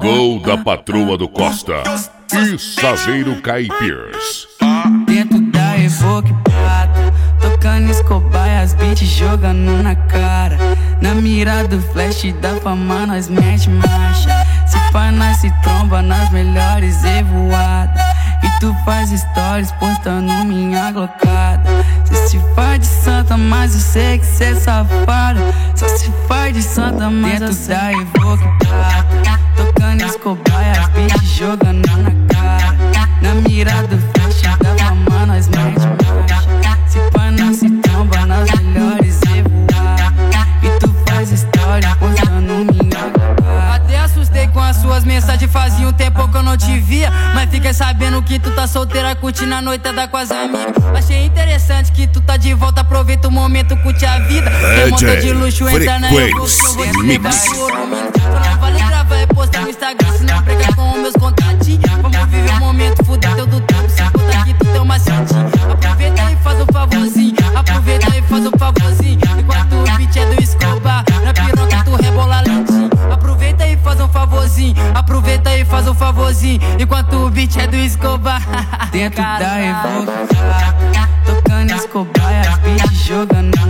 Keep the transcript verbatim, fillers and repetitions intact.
Gol da patroa do Costa e Saveiro Caipers. Dentro da Evoque Prata, tocando Escobar e as beats jogando na cara. Na mira do flash da fama nós mete marcha. Se pá nós se tromba nas melhores evoadas. E tu faz stories postando minha glocada. Cê se faz de santa, mas eu sei que cê é safado. Só se faz de santa, mas dentro da Evoque Prata, tocando Escobar e as beats jogando na cara. Na mira do flash da fama nós mete marcha. Se pá nós se tromba nas melhores evoadas. E tu faz stories postando minha glocada. Até assustei com as suas mensagens, fazia um tempo que eu não te via. Mas fiquei sabendo que tu tá solteira, curtindo a noitada com as amigas. Achei interessante que tu tá de volta, aproveita o momento, curte a vida. Tem motor de luxo, entra na evolução, vou desligar o volume. Só não vale gravar e postar no Instagram, se não brigar com meus contatinhos. Vamos viver o momento, fuder teu do tempo, se conta que tu tem uma cintinha. Aproveita e faz um favorzinho, aproveita e faz um favorzinho. Enquanto o beat é do Escobar, na piroca tu rebola lentinho. Aproveita e faz um favorzinho, aproveita e faz um favorzinho. Enquanto o beat é do Escobar. Dentro da Evoque Prata, tocando Escobar e as beats jogando